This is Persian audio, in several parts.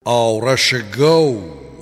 آرش گو،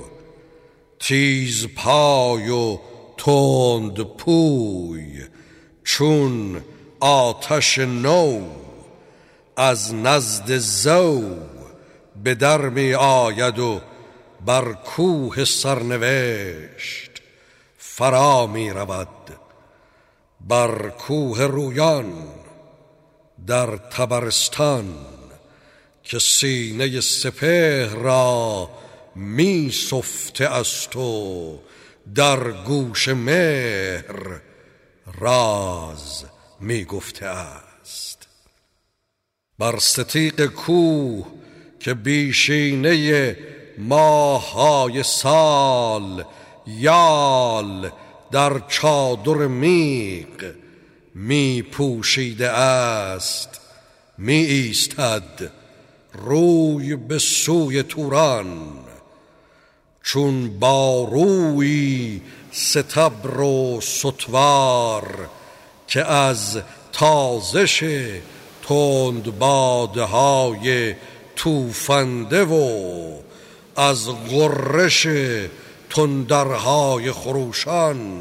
تیز پای و تند پوی، چون آتش نو از نزد زو به در می آید و بر کوه سرنوشت فرا می رود. بر کوه رویان در طبرستان که سینه سپهر را می سفته است و در گوش مهر راز می گفته است. بر ستیغ کوه که بیشینه ماه‌های سال یال در چادر میغ می پوشیده است، می ایستد روی به سوی توران، چون با روی ستبر و ستوار که از تازش تند بادهای توفنده و از غرش تندرهای خروشان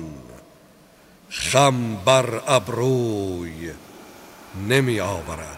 خم بر ابروی نمی آورد.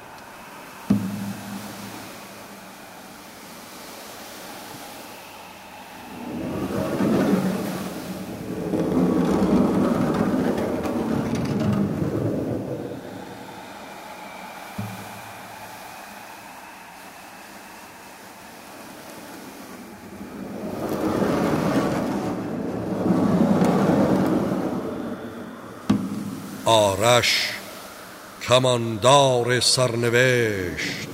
آرش کماندار سرنوشت،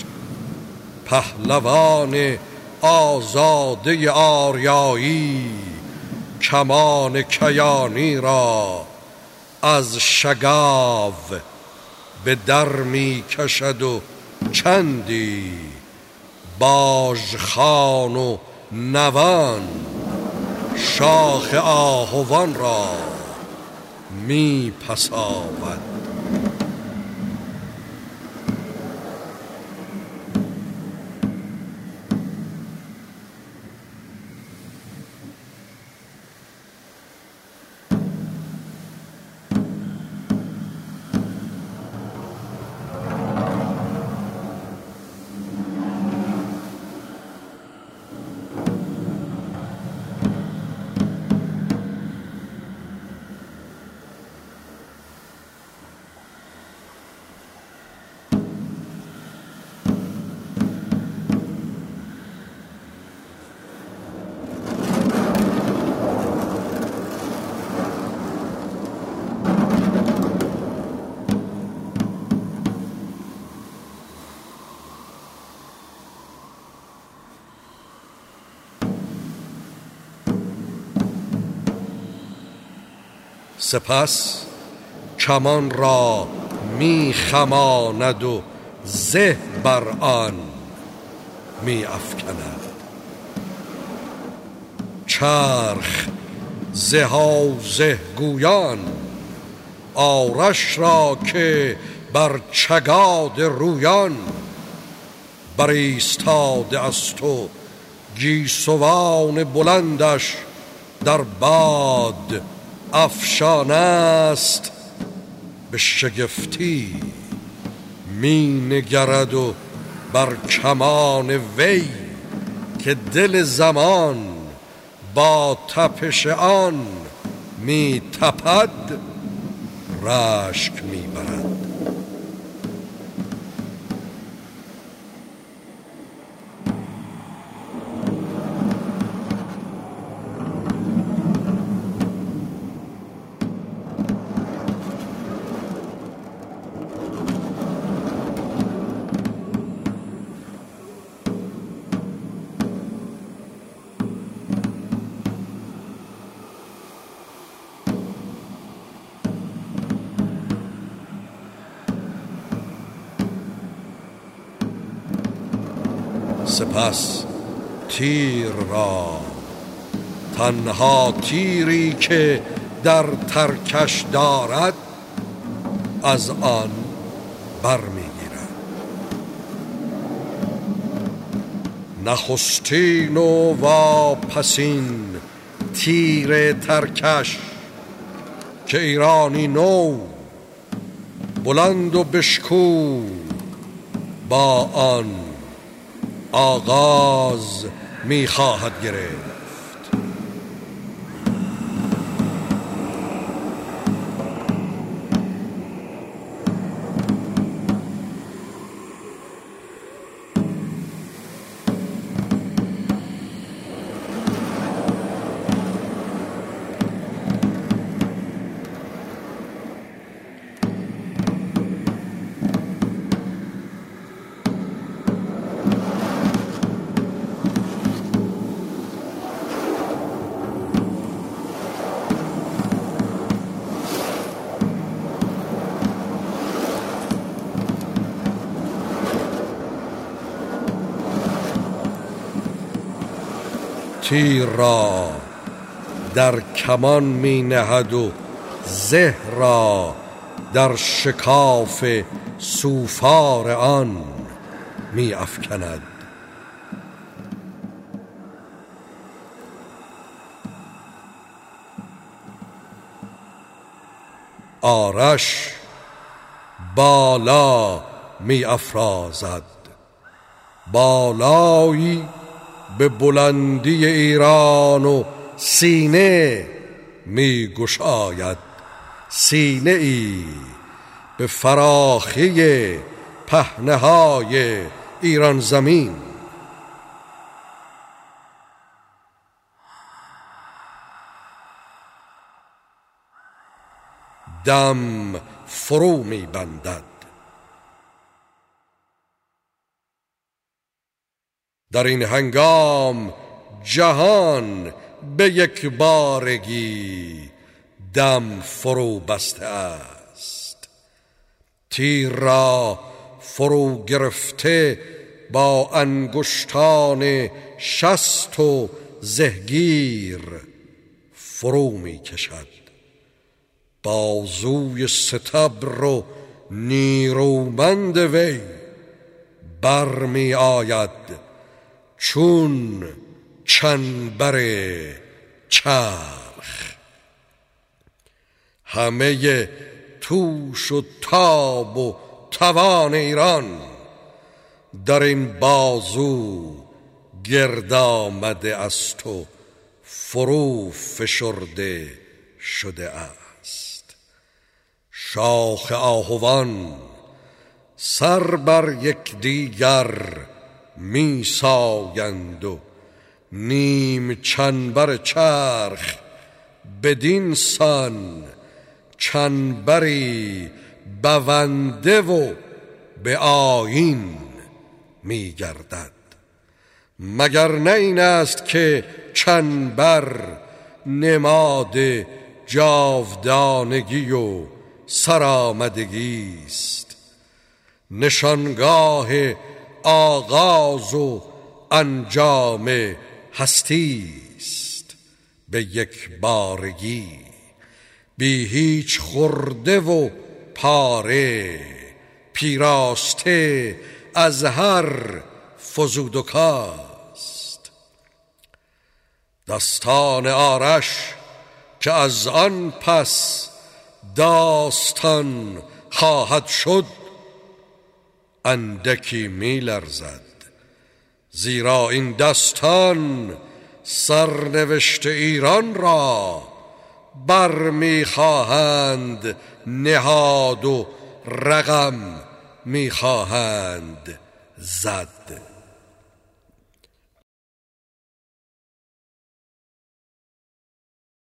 پهلوان آزاده آریایی، کمان کیانی را از شگاو به در می کشد و چندی باژخوان و نوان شاخ آهوان را می پساود. سپس کمان را می خماند و زه بر آن می افکند. چرخ زه و زه گویان آرش را که بر چگاد رویان بر ایستاده است و گیسوان بلندش در باد افشان است، به شگفتی می نگرد و بر کمان وی که دل زمان با تپش آن می تپد رشک می برد. سپس تیر را، تنها تیری که در ترکش دارد، از آن برمیگیرد، نخستین و واپسین تیر ترکش، که ایرانی نو بلند و بشکوه با آن آغاز می‌خواهد گرفت. تیر را در کمان می نهد و زه را در شکاف سوفار آن می افکند. آرش بالا می افرازد، بالایی به بلندی ایران و سینه می گشاید، سینه ای به فراخی پهنه های ایران زمین. دم فرو می بندد. در این هنگام جهان به یک بارگی دم فرو بسته است. تیر را فرو گرفته با انگشتان شست و زهگیر فرو می کشد. بازوی ستبر و نیرومند وی برمی آید چون چنبر چرخ. همه توش و تاب و توان ایران در این بازو گرد آمده است و فرو فشرده شده است. شاخ آهوان سر بر یکدیگر می سایند و نیم چنبر چرخ بدین سان چنبری بونده و به آیین می گردد. مگر نه این است که چنبر نماد جاودانگی و سرآمدگی است، نشانگاه آغاز و انجام هستی است. به یک بارگی بی هیچ خرده و پاره، پیراسته از هر فزود و کاست. دستان آرش که از آن پس داستان خواهد شد اندکی می لرزد، زیرا این دستان سرنوشت ایران را برمی خواهند نهاد و رقم می خواهند زد.